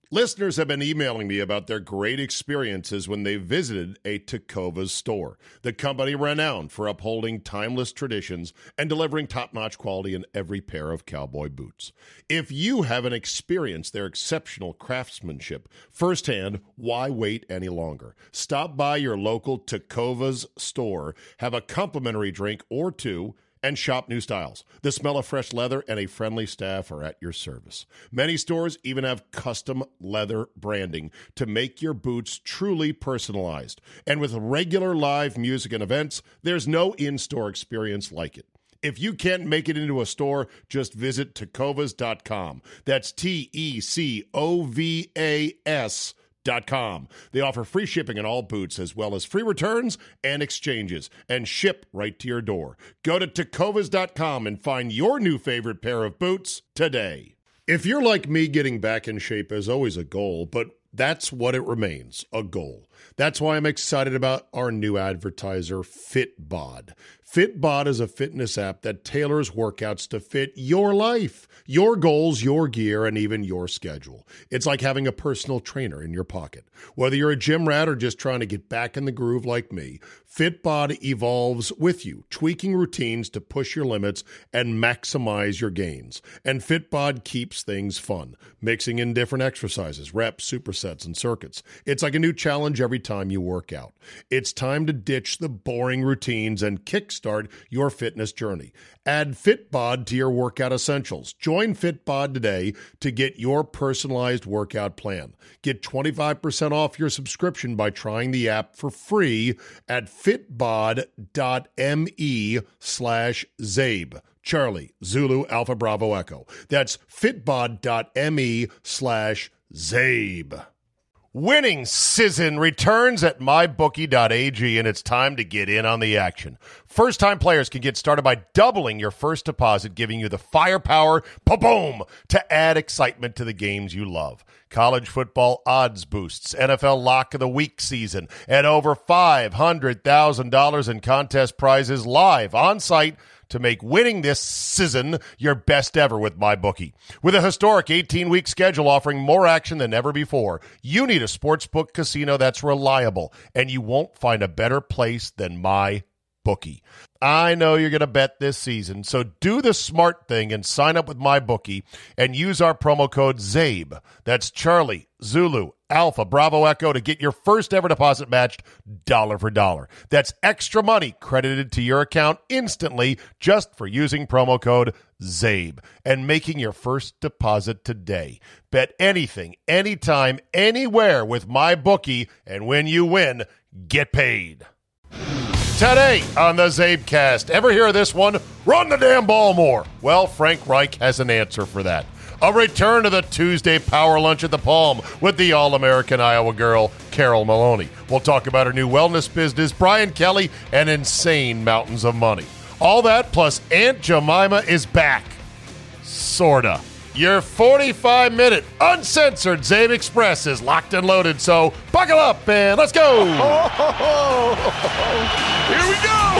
Listeners have been emailing me about their great experiences when they visited a Tecovas store, the company renowned for upholding timeless traditions and delivering top-notch quality in every pair of cowboy boots. If you haven't experienced their exceptional craftsmanship firsthand, why wait any longer? Stop by your local Tecovas store, have a complimentary drink or two, and shop new styles. The smell of fresh leather and a friendly staff are at your service. Many stores even have custom leather branding to make your boots truly personalized. And with regular live music and events, there's no in-store experience like it. If you can't make it into a store, just visit tecovas.com. That's Tecovas.com. They offer free shipping on all boots, as well as free returns and exchanges, and ship right to your door. Go to Tecovas.com and find your new favorite pair of boots today. If you're like me, getting back in shape is always a goal, but that's what it remains, a goal. That's why I'm excited about our new advertiser, Fitbod. Fitbod is a fitness app that tailors workouts to fit your life, your goals, your gear, and even your schedule. It's like having a personal trainer in your pocket. Whether you're a gym rat or just trying to get back in the groove like me, Fitbod evolves with you, tweaking routines to push your limits and maximize your gains. And Fitbod keeps things fun, mixing in different exercises, reps, supersets, and circuits. It's like a new challenge every time you work out. It's time to ditch the boring routines and kickstart your fitness journey. Add Fitbod to your workout essentials. Join Fitbod today to get your personalized workout plan. Get 25% off your subscription by trying the app for free at fitbod.me/Zabe. Charlie, Zulu, Alpha, Bravo, Echo. That's fitbod.me/Zabe. Winning season returns at mybookie.ag, and it's time to get in on the action. First-time players can get started by doubling your first deposit, giving you the firepower, boom, to add excitement to the games you love. College football odds boosts, NFL Lock of the Week season, and over $500,000 in contest prizes live on site to make winning this season your best ever with MyBookie. With a historic 18-week schedule offering more action than ever before, you need a sportsbook casino that's reliable, and you won't find a better place than MyBookie. I know you're going to bet this season, so do the smart thing and sign up with MyBookie and use our promo code ZABE. That's Charlie, Zulu, Alpha, Bravo, Echo to get your first ever deposit matched dollar for dollar. That's extra money credited to your account instantly just for using promo code ZABE and making your first deposit today. Bet anything, anytime, anywhere with MyBookie, and when you win, get paid. Today on the Zabecast, ever hear of this one? Run the damn ball more. Well, Frank Reich has an answer for that. A return to the Tuesday Power Lunch at the Palm with the All-American Iowa girl, Carol Maloney. We'll talk about her new wellness business, Brian Kelly, and insane mountains of money. All that plus Aunt Jemima is back. Sorta. Your 45-minute uncensored Zabe Express is locked and loaded, so buckle up and let's go! Here we go!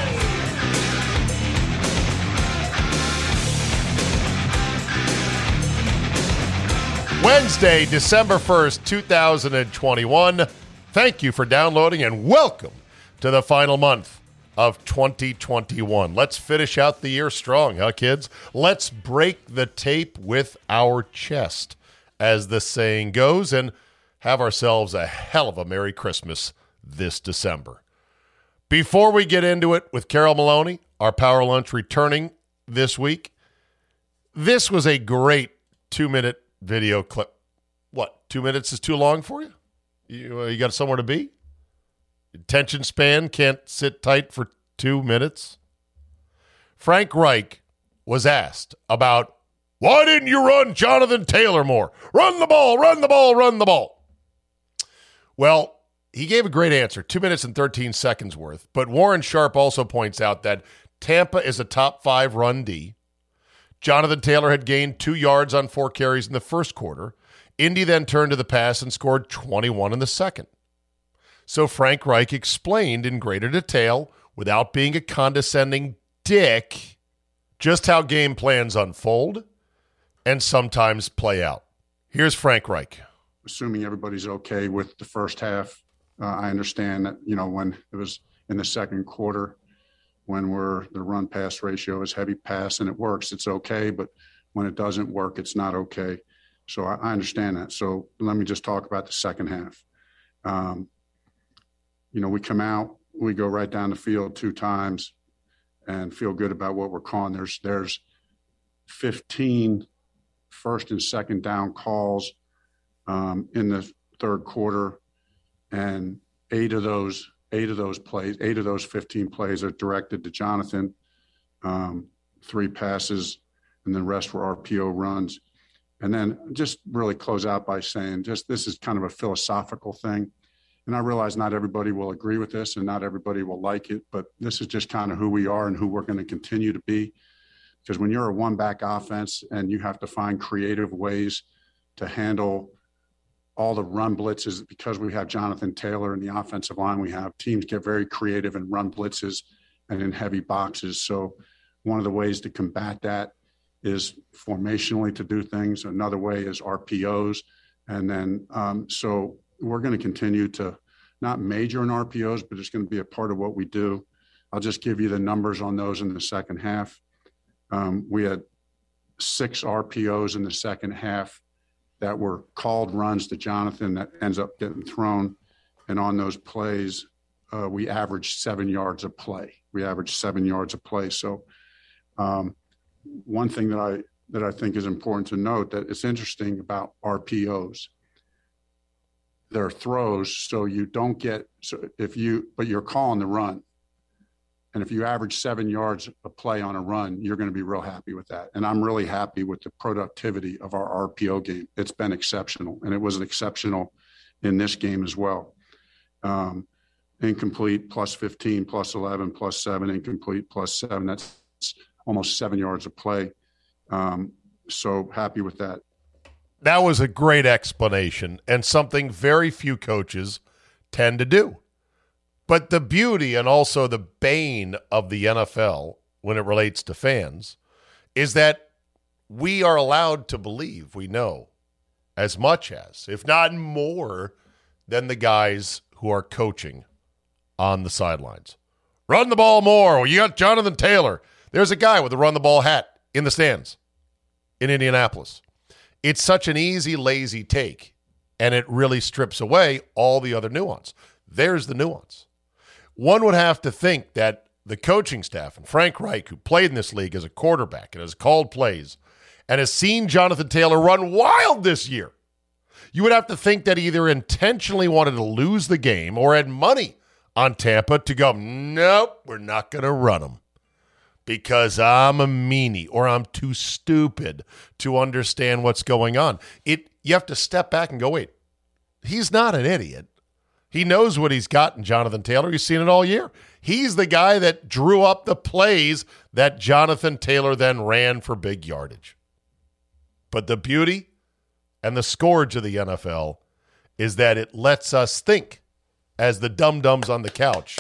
Wednesday, December 1st, 2021. Thank you for downloading and welcome to the final month of 2021. Let's finish out the year strong, huh, kids? Let's break the tape with our chest, as the saying goes, and have ourselves a hell of a Merry Christmas this December. Before we get into it with Carol Maloney, our Power Lunch returning this week, this was a great 2-minute video clip. What, 2 minutes is too long for you? You got somewhere to be? Attention span can't sit tight for 2 minutes. Frank Reich was asked about, why didn't you run Jonathan Taylor more? Run the ball, run the ball, run the ball. Well, he gave a great answer, 2 minutes and 13 seconds worth. But Warren Sharp also points out that Tampa is a top 5 run D. Jonathan Taylor had gained 2 yards on 4 carries in the first quarter. Indy then turned to the pass and scored 21 in the second. So Frank Reich explained in greater detail, without being a condescending dick, just how game plans unfold and sometimes play out. Here's Frank Reich. assuming everybody's okay with the first half. I understand that, when it was in the second quarter, when the run pass ratio is heavy pass and it works, it's okay. But when it doesn't work, it's not okay. So I understand that. So let me just talk about the second half. We come out, we go right down the field 2 times and feel good about what we're calling. There's 15 first and second down calls in the third quarter, and 8 of those 15 plays are directed to Jonathan. 3 passes, and the rest were RPO runs. And then just really close out by saying, this is kind of a philosophical thing. And I realize not everybody will agree with this and not everybody will like it, but this is just kind of who we are and who we're going to continue to be. Because when you're a one-back offense and you have to find creative ways to handle all the run blitzes, because we have Jonathan Taylor in the offensive line, teams get very creative and run blitzes and in heavy boxes. So one of the ways to combat that is formationally to do things. Another way is RPOs. And then so we're going to continue to not major in RPOs, but it's going to be a part of what we do. I'll just give you the numbers on those in the second half. We had 6 RPOs in the second half that were called runs to Jonathan that ends up getting thrown. And on those plays, we averaged 7 yards a play. So one thing that I think is important to note, that it's interesting about RPOs. They're throws, so you don't get but you're calling the run. And if you average 7 yards a play on a run, you're going to be real happy with that. And I'm really happy with the productivity of our RPO game. It's been exceptional, and it was exceptional in this game as well. Incomplete plus 15, plus 11, plus 7, incomplete plus 7. That's almost 7 yards a play. So happy with that. That was a great explanation and something very few coaches tend to do. But the beauty and also the bane of the NFL when it relates to fans is that we are allowed to believe we know as much as, if not more, than the guys who are coaching on the sidelines. Run the ball more. Well, you got Jonathan Taylor. There's a guy with a run the ball hat in the stands in Indianapolis. It's such an easy, lazy take, and it really strips away all the other nuance. There's the nuance. One would have to think that the coaching staff and Frank Reich, who played in this league as a quarterback and has called plays and has seen Jonathan Taylor run wild this year, you would have to think that either intentionally wanted to lose the game or had money on Tampa to go, nope, we're not going to run him because I'm a meanie or I'm too stupid to understand what's going on. You have to step back and go, wait, he's not an idiot. He knows what he's got in Jonathan Taylor. He's seen it all year. He's the guy that drew up the plays that Jonathan Taylor then ran for big yardage. But the beauty and the scourge of the NFL is that it lets us think, as the dum-dums on the couch,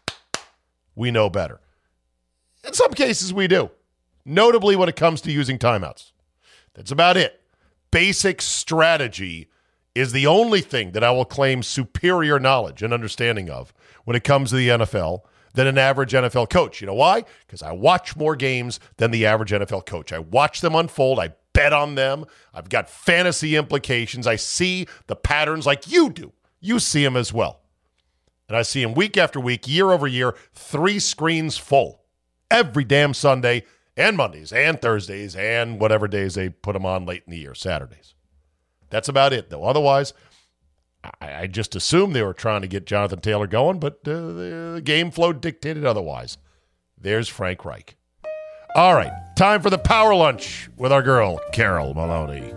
we know better. In some cases, we do. Notably when it comes to using timeouts. That's about it. Basic strategy is the only thing that I will claim superior knowledge and understanding of when it comes to the NFL than an average NFL coach. You know why? Because I watch more games than the average NFL coach. I watch them unfold. I bet on them. I've got fantasy implications. I see the patterns like you do. You see them as well. And I see them week after week, year over year, 3 screens full. Every damn Sunday and Mondays and Thursdays and whatever days they put them on late in the year, Saturdays. That's about it, though. Otherwise, I just assumed they were trying to get Jonathan Taylor going, but the game flow dictated otherwise. There's Frank Reich. All right, time for the Power Lunch with our girl, Carol Maloney.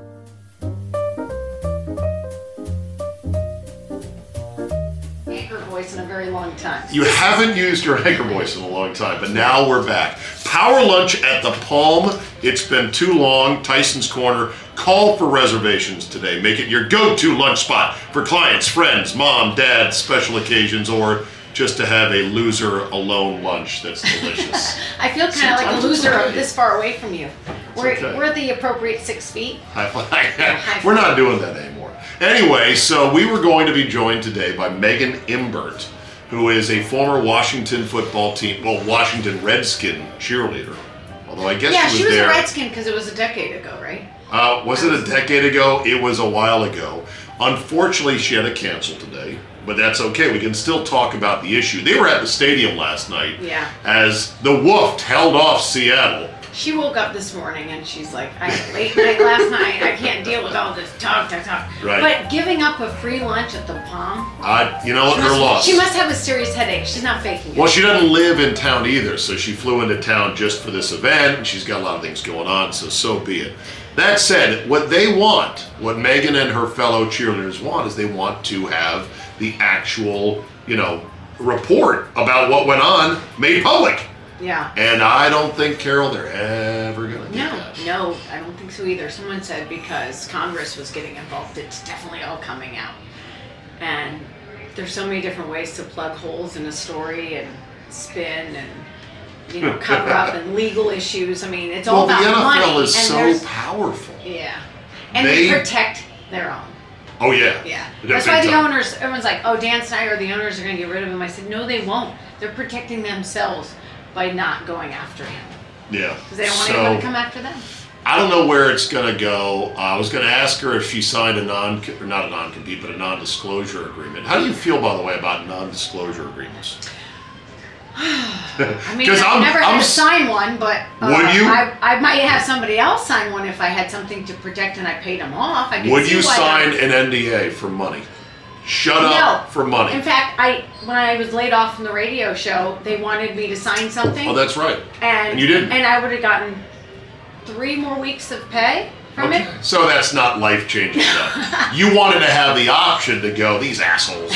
Anchor voice in a very long time. You haven't used your anchor voice in a long time, but now we're back. Power Lunch at the Palm. It's been too long. Tyson's Corner. Call for reservations today. Make it your go-to lunch spot for clients, friends, mom, dad, special occasions, or just to have a loser alone lunch that's delicious. I feel kind of like a loser okay. this far away from you. Okay. We're the appropriate 6 feet. We're not doing that anymore. Anyway, so we were going to be joined today by Megan Imbert, who is a former Washington Washington Redskin cheerleader. Although I guess she was there. a Redskin because it was a decade ago, right? Was it a decade ago? It was a while ago. Unfortunately, she had to cancel today, but that's okay. We can still talk about the issue. They were at the stadium last night as the Wolf held off Seattle. She woke up this morning and she's like, I had a late night last night. I can't deal with all this talk. Right. But giving up a free lunch at the Palm. You know what? Her loss. She must have a serious headache. She's not faking it. Well, she doesn't live in town either, so she flew into town just for this event, and she's got a lot of things going on, so be it. That said, what they want, what Megan and her fellow cheerleaders want, is they want to have the actual, report about what went on made public. Yeah. And I don't think, Carol, they're ever going to do that. No, I don't think so either. Someone said because Congress was getting involved, it's definitely all coming out. And there's so many different ways to plug holes in a story and spin and, cover up and legal issues. I mean, it's all about money. The NFL is and so powerful. Yeah. And they protect their own. Oh, yeah. Yeah. That's why the owners, everyone's like, oh, Dan Snyder, the owners are going to get rid of him. I said, no, they won't. They're protecting themselves by not going after him. Yeah. Because they don't want anyone to come after them. I don't know where it's going to go. I was going to ask her if she signed a non-disclosure agreement. How do you feel, by the way, about non-disclosure agreements? I mean, I've never had to sign one, but would you? I might have somebody else sign one if I had something to protect and I paid them off. Would you sign an NDA for money? Shut up for money. In fact, when I was laid off from the radio show, they wanted me to sign something. Oh, that's right. And you didn't. And I would have gotten 3 more weeks of pay from it. So that's not life-changing enough. You wanted to have the option to go, these assholes.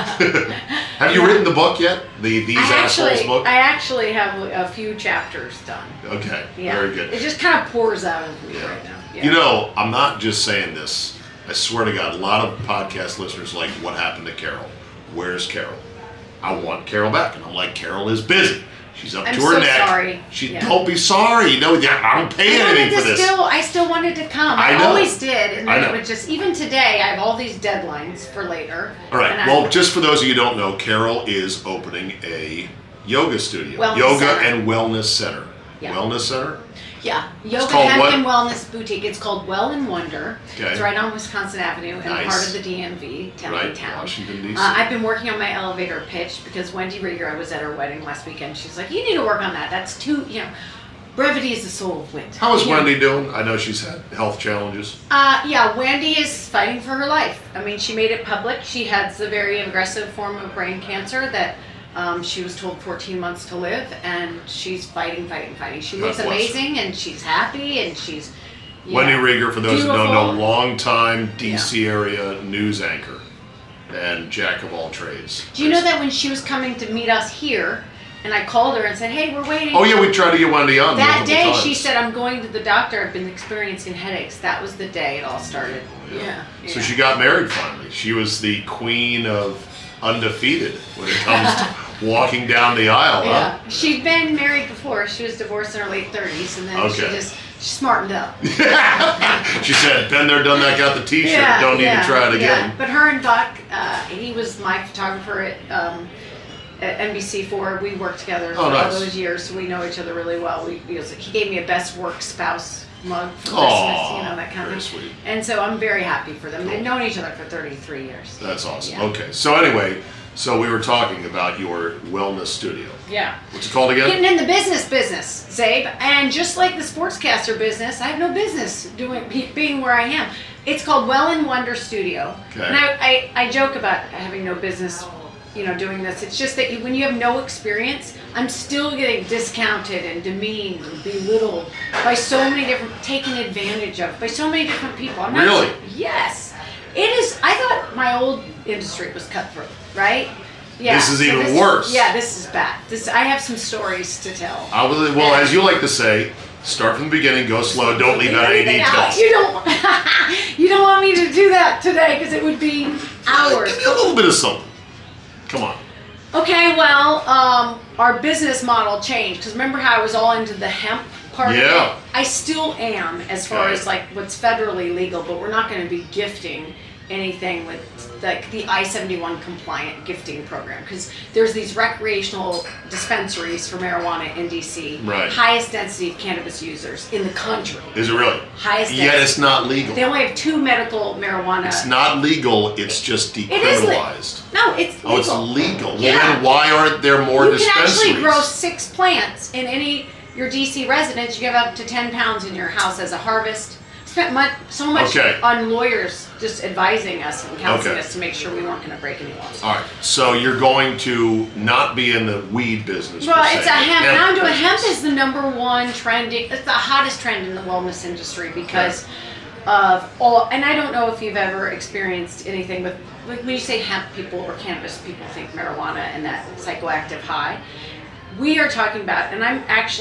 Have you written the book yet? These Assholes book? I actually have a few chapters done. Okay, yeah. Very good. It just kind of pours out of me right now. Yeah. I'm not just saying this. I swear to God, a lot of podcast listeners like, what happened to Carol? Where's Carol? I want Carol back. And I'm like, Carol is busy. She's up to her neck. Sorry. Don't be sorry. No, I don't pay anything for this. I still wanted to come. I always did. And then it would just, even today, I have all these deadlines for later. All right. Well, just for those of you who don't know, Carol is opening a yoga studio. And wellness center. Yeah. Wellness center? Yeah, Yoga Hemp and Wellness Boutique. It's called Well and Wonder. Okay. It's right on Wisconsin Avenue and part of the DMV, town. Washington, D.C. I've been working on my elevator pitch because Wendy Rieger, I was at her wedding last weekend. She's like, you need to work on that. That's too, brevity is the soul of wit. How is Wendy doing? I know she's had health challenges. Wendy is fighting for her life. I mean, she made it public. She has a very aggressive form of brain cancer that she was told 14 months to live, and she's fighting. She looks amazing, and she's happy, and she's Wendy Rieger, for those who don't know, long-time D.C. area news anchor and jack of all trades. Do you know that when she was coming to meet us here, and I called her and said, hey, we're waiting. Oh, yeah, we tried to get Wendy on. That day, she said, I'm going to the doctor. I've been experiencing headaches. That was the day it all started. Yeah. So she got married finally. She was the queen of undefeated when it comes to walking down the aisle, huh? She'd been married before. She was divorced in her late 30s, and then she smartened up. She said, been there, done that, got the t-shirt, don't need to try it again. Yeah. But her and Buck, he was my photographer at NBC4. We worked together for all those years, so we know each other really well. He gave me a best work spouse mug for Christmas, that kind of thing. Sweet. And so I'm very happy for them. They've known each other for 33 years. That's awesome. Yeah. Okay, so anyway, we were talking about your wellness studio. Yeah. What's it called again? Getting in the business, Zabe. And just like the sportscaster business, I have no business being where I am. It's called Well and Wonder Studio. Okay. And I joke about having no business doing this. It's just that when you have no experience, I'm still getting discounted and demeaned and belittled by so many taken advantage of by so many different people. Really? Yes. It is. I thought my old industry was cutthroat, right? Yeah. This is even worse. Yeah, this is bad. I have some stories to tell. As you like to say, start from the beginning, go slow, don't leave out any details. You don't want me to do that today because it would be hours. Give me a little bit of something. Come on. Okay, well, our business model changed because remember how I was all into the hemp part of it? I still am as far as like what's federally legal, but we're not going to be gifting anything with like the I-71 compliant gifting program, because there's these recreational dispensaries for marijuana in DC, Right. highest density of cannabis users in the country. Is it really? Highest Yet density. it's not legal. They only have 2 medical marijuana. It's not legal. It's just It is decriminalized. No, it's legal. Oh, it's legal. Well, Yeah. then why aren't there more You dispensaries? can actually grow 6 plants in your DC residence. You have up to 10 pounds in your house as a harvest. Spent so much Okay. on lawyers just advising us and counseling Okay. us to make sure we weren't going to break any laws. All right. So you're going to not be in the weed business. Well, per it's se. a hemp. Hemp Now I'm doing business. hemp is the #1 trending. It's the hottest trend in the wellness industry because of all. And I don't know if you've ever experienced anything with, like, when you say hemp, people or cannabis, people think marijuana and that psychoactive high. We are talking about, and I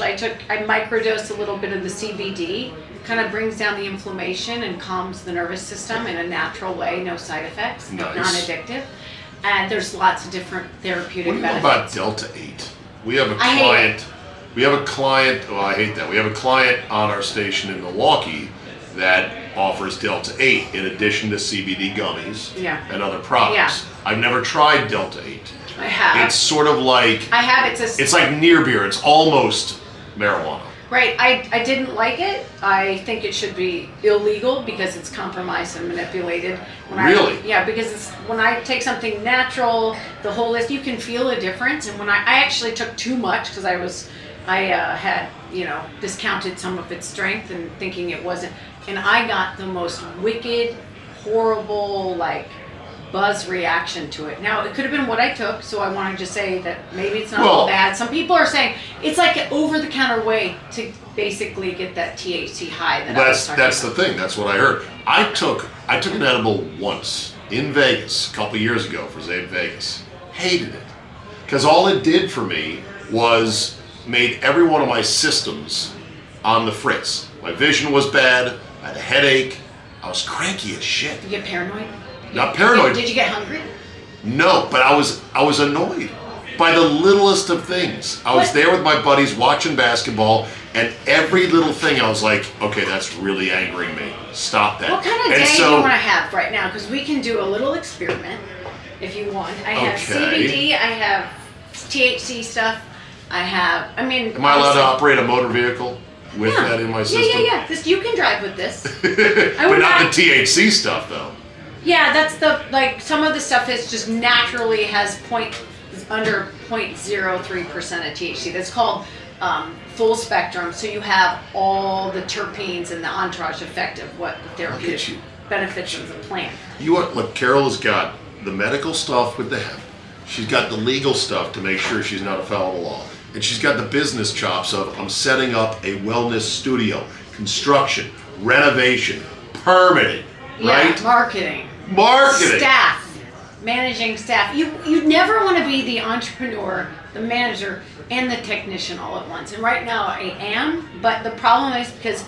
microdosed a little bit of the CBD. Kind of brings down the inflammation and calms the nervous system in a natural way, no side effects, Nice. non-addictive. And there's lots of different therapeutic What do you know benefits. about Delta 8? We have a I hate client. We have a client. Well, I hate that. We have a client on our station in Milwaukee that offers Delta 8 in addition to CBD gummies Yeah. and other products. Yeah. I've never tried Delta 8. I have. It's sort of like I have. It's like near beer. It's almost marijuana. right. I didn't like it. I think it should be illegal because it's compromised and manipulated. Really? Yeah, because when I take something natural, the whole list, you can feel a difference. And when I actually took too much because I had discounted some of its strength and thinking it wasn't, and I got the most wicked, horrible, like, buzz reaction to it. Now, it could have been what I took, so I wanted to say that maybe it's not all bad. Some people are saying it's like an over-the-counter way to basically get that THC high that I was talking That's about. the thing. That's what I heard. I took an edible once in Vegas a couple years ago for Zabe Vegas. Hated it because all it did for me was made every one of my systems on the fritz. My vision was bad. I had a headache. I was cranky as shit. You get paranoid? Not paranoid. Did you get hungry? No, but I was annoyed by the littlest of things. I was What? there with my buddies watching basketball, and every little thing I was like, okay, that's really angering me. Stop that. What kind of And day so, do you want to have right now? Because we can do a little experiment if you want. I have Okay. CBD, I have THC stuff, am I allowed to obviously- operate a motor vehicle with that in my system? Yeah. You can drive with this. But not the THC stuff, though. Yeah, that's some of the stuff is just naturally has under 0.03% of THC. That's called full spectrum. So you have all the terpenes and the entourage effect of what the Look at therapeutic you. benefits of the plant. Look, Carol has got the medical stuff with the hemp. She's got the legal stuff to make sure she's not afoul of the law. And she's got the business chops of, I'm setting up a wellness studio, construction, renovation, permitting, right? Yeah, marketing. Staff, managing staff. You never want to be the entrepreneur, the manager, and the technician all at once. And right now I am, but the problem is because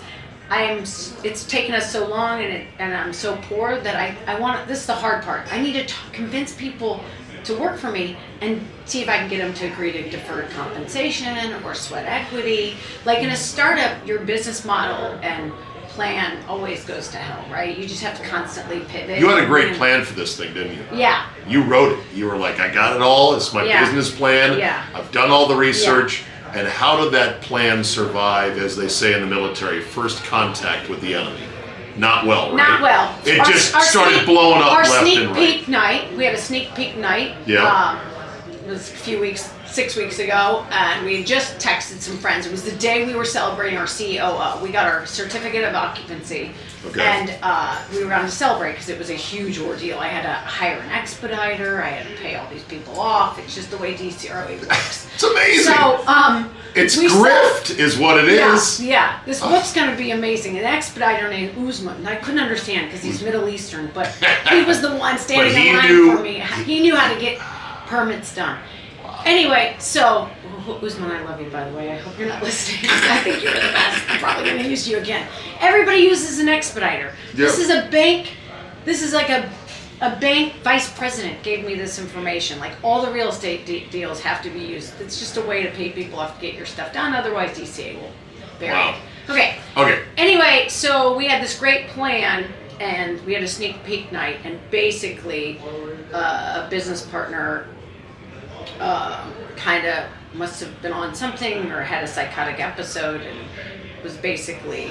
it's taken us so long and I'm so poor that I want, this is the hard part. I need to convince people to work for me and see if I can get them to agree to deferred compensation or sweat equity. Like in a startup, your business model and plan always goes to hell, right? You just have to constantly pivot. You had a great plan for this thing, didn't you? Yeah. You wrote it. You were like, I got it all. It's my Yeah. business plan. Yeah. I've done all the research. And how did that plan survive, as they say in the military, first contact with the enemy? Not well, right? Not well. It Our- just our started sneak- blowing up our left sneak and right. peek night. We had a sneak peek night. Yeah. It was a few weeks, 6 weeks ago, and we had just texted some friends. It was the day we were celebrating our COO. We got our certificate of occupancy, Okay. and we were going to celebrate because it was a huge ordeal. I had to hire an expediter. I had to pay all these people off. It's just the way DCRA works. It's amazing. So, it's we grift, is what it is. Yeah. This book's going to be amazing. An expediter named Uzman. And I couldn't understand because he's Middle Eastern, but he was the one standing But he in line knew- for me. He knew how to get permits done. Anyway, so Uzman, I love you, by the way. I hope you're not listening. I think you're the best. I'm probably going to use you again. Everybody uses an expediter. This is a bank. This is like a bank vice president gave me this information. Like all the real estate deals have to be used. It's just a way to pay people off to get your stuff done. Otherwise, DCA will bury Wow. it. Okay. Okay. Anyway, so we had this great plan, and we had a sneak peek night, and basically a business partner kind of must have been on something or had a psychotic episode and was basically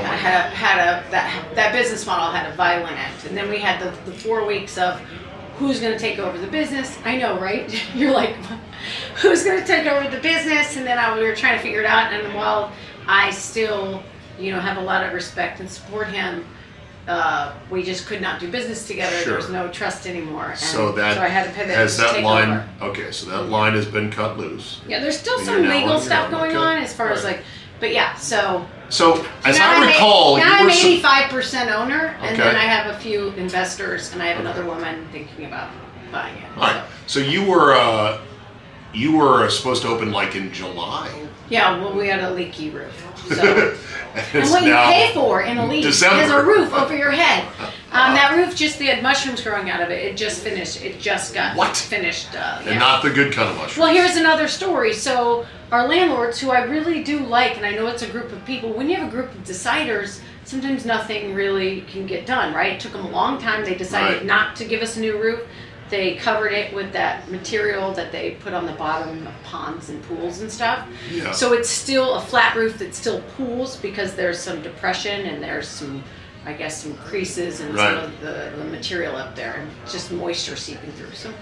that business model had a violent end. And then we had the 4 weeks of who's going to take over the business. I know, right? You're like, who's going to take over the business? And then we were trying to figure it out. And while I still, have a lot of respect and support him, we just could not do business together. Sure. There was no trust anymore. And so I had to pivot. Has that take line? over. Okay, so that line has been cut loose. Yeah, there's still And some you're now legal on your stuff own. going Okay. on as far as Right. like, but yeah. So as now I recall, now you I'm were 85% owner, and Okay. then I have a few investors, and I have Okay. another woman thinking about buying it. all right. So you were supposed to open like in July. Yeah, well, we had a leaky roof. So. And It's what you now pay for in a lease December. is a roof over your head. That roof they had mushrooms growing out of it. It just finished. It just got What? finished. And not the good kind of mushroom. Well, here's another story. So our landlords, who I really do like, and I know it's a group of people, when you have a group of deciders, sometimes nothing really can get done, right? It took them a long time. They decided Right. not to give us a new roof. They covered it with that material that they put on the bottom of ponds and pools and stuff. Yeah. So it's still a flat roof that still pools because there's some depression and there's some creases and Right. some of the material up there and just moisture seeping through. So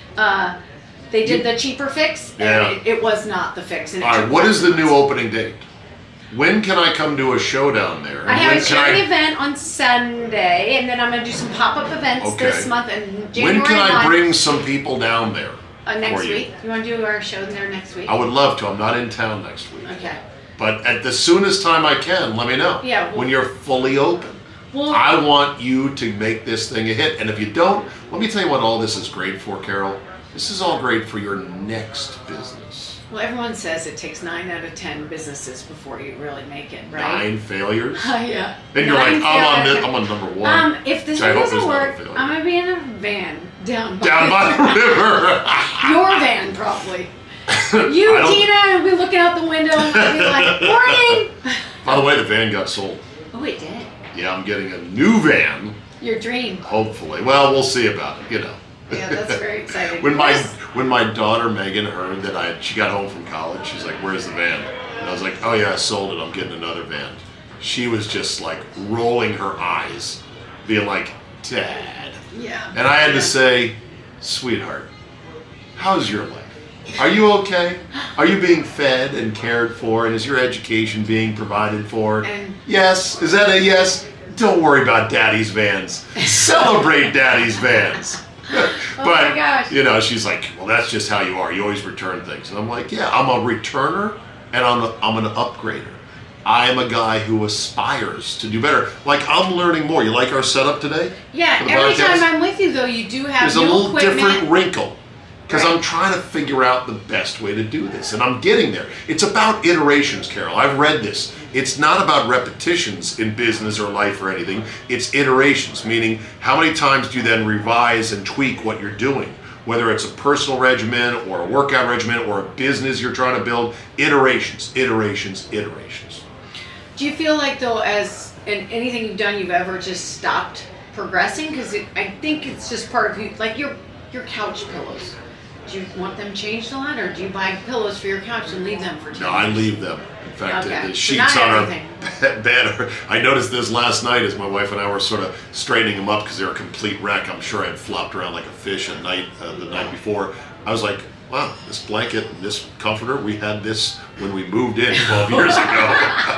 they did the cheaper fix, and Yeah. it was not the fix. And it All right. took What is the months. new opening date? When can I come to a show down there? I have When a can charity event on Sunday, and then I'm going to do some pop-up events Okay. this month and January When can I 1, bring some people down there? next for you? week. You want to do our show there next week? I would love to. I'm not in town next week. Okay. But at the soonest time I can, let me know. Yeah, well- when you're fully open. Well, I want you to make this thing a hit. And if you don't, let me tell you what all this is great for, Carol. This is all great for your next business. well, everyone says it takes 9 out of 10 businesses before you really make it, right? 9 failures. Yeah. Then you're 9 like, I'm failures. on number 1. If this Which I one hope is doesn't not a work, failure. I'm gonna be in a van down by, Down by the river. your van probably. I You, don't- Tina, will be looking out the window and I'll be like, "Morning." By the way, the van got sold. Oh, it did. Yeah, I'm getting a new van, Your dream. hopefully. Well, we'll see about it, Yeah, that's very exciting. When Yes. my daughter Megan heard that she got home from college, she's like, "Where's the van?" And I was like, "Oh yeah, I sold it. I'm getting another van." She was just like rolling her eyes, being like, "Dad," Yeah. and I had Yeah. to say, "Sweetheart, how's your life? Are you okay? Are you being fed and cared for? And is your education being provided for?" And- Yes. Is that a yes? Don't worry about Daddy's vans. Celebrate Daddy's vans. Oh But, my gosh. she's like, "Well, that's just how you are. You always return things." And I'm like, "Yeah, I'm a returner and I'm an upgrader. I am a guy who aspires to do better. Like, I'm learning more. You like our setup today? Yeah, For the every podcast? time I'm with you, though, you do have There's a new little equipment. different wrinkle because Right. I'm trying to figure out the best way to do this, and I'm getting there. It's about iterations, Carol. I've read this. It's not about repetitions in business or life or anything. It's iterations, meaning how many times do you then revise and tweak what you're doing, whether it's a personal regimen or a workout regimen or a business you're trying to build. Iterations, iterations, iterations. Do you feel like, though, as in anything you've done, you've ever just stopped progressing? Because I think it's just part of you, like your couch pillows. Do you want them changed a lot, or do you buy pillows for your couch and leave them for 2 No, I years? leave them. In fact, Okay. the So sheets not on our everything. bed. I noticed this last night as my wife and I were sort of straightening them up because they were a complete wreck. I'm sure I had flopped around like a fish at night the night before. I was like, "Wow, this blanket, this comforter, we had this when we moved in 12 years ago."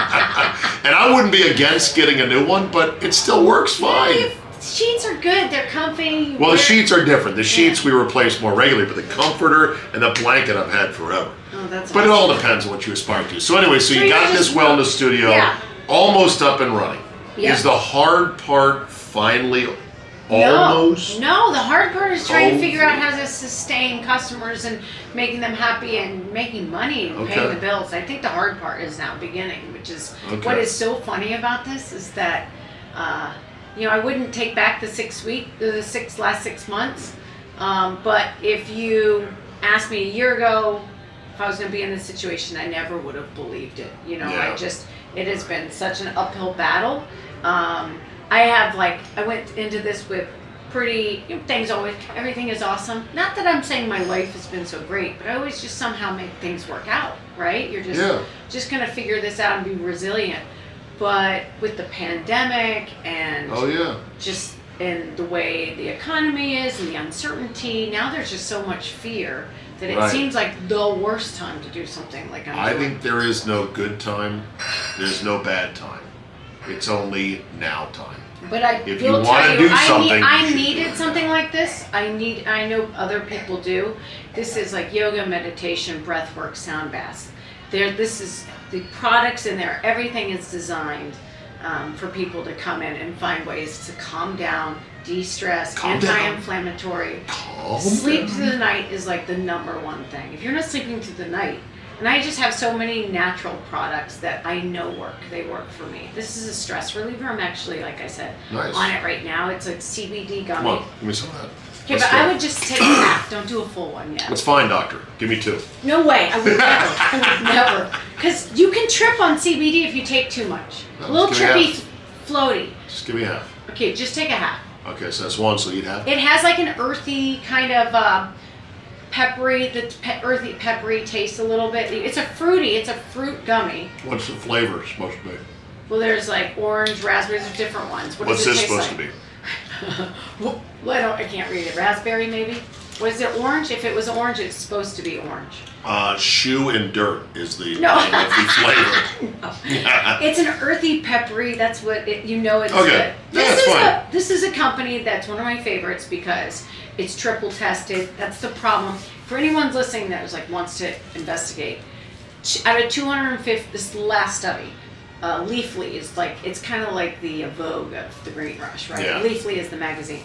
And I wouldn't be against getting a new one, but it still works fine. Sheets are good. They're comfy. Well, the sheets are different. The sheets we replace more regularly, but the comforter and the blanket I've had forever. Oh, that's But it awesome. all depends on what you aspire to. So anyway, so you you're got this just- wellness studio Yeah. almost up and running. Yeah. Is the hard part finally almost? No, the hard part is trying to figure out over? how to sustain customers and making them happy and making money and paying Okay. the bills. I think the hard part is now beginning, which is Okay. what is so funny about this is that I wouldn't take back the last 6 months. But if you asked me a year ago if I was going to be in this situation, I never would have believed it. Yeah. It has been such an uphill battle. I went into this with pretty, everything is awesome. Not that I'm saying my life has been so great, but I always just somehow make things work out, right? You're just going to figure this out and be resilient. But with the pandemic and just in the way the economy is and the uncertainty, now there's just so much fear that it seems like the worst time to do something like I'm doing. I think there is no good time. There's no bad time. It's only now time. But if you want to do something, I needed something like this. I know other people do. This is like yoga, meditation, breath work, sound baths. This is the products in there. Everything is designed for people to come in and find ways to calm down, de-stress, anti-inflammatory. Sleep through the night is like the number one thing. If you're not sleeping through the night, and I just have so many natural products that I know work. They work for me. This is a stress reliever. I'm actually, like I said, on it right now. It's a CBD gummy. Come on, give me some of that. Okay, but I would just take a half. Don't do a full one yet. That's fine, doctor. Give me 2. No way. I would never. I would never. Because you can trip on CBD if you take too much. A little trippy, floaty. Just give me half. Okay, just take a half. Okay, so that's 1, so you'd have? It has like an earthy kind of earthy, peppery taste a little bit. It's a fruit gummy. What's the flavor supposed to be? Well, there's like orange, raspberries, there's different ones. What's this supposed to be? Well, I can't read it. Raspberry, maybe? Was it orange? If it was orange, it's supposed to be orange. Shoe and dirt is the name of the flavor. No. It's an earthy, peppery. That's what it's okay. good. This is a company that's one of my favorites because it's triple tested. That's the problem. For anyone listening that wants to investigate, out of 250, this last study, Leafly is it's kind of like the Vogue of the Green Rush, right? Yeah. Leafly is the magazine.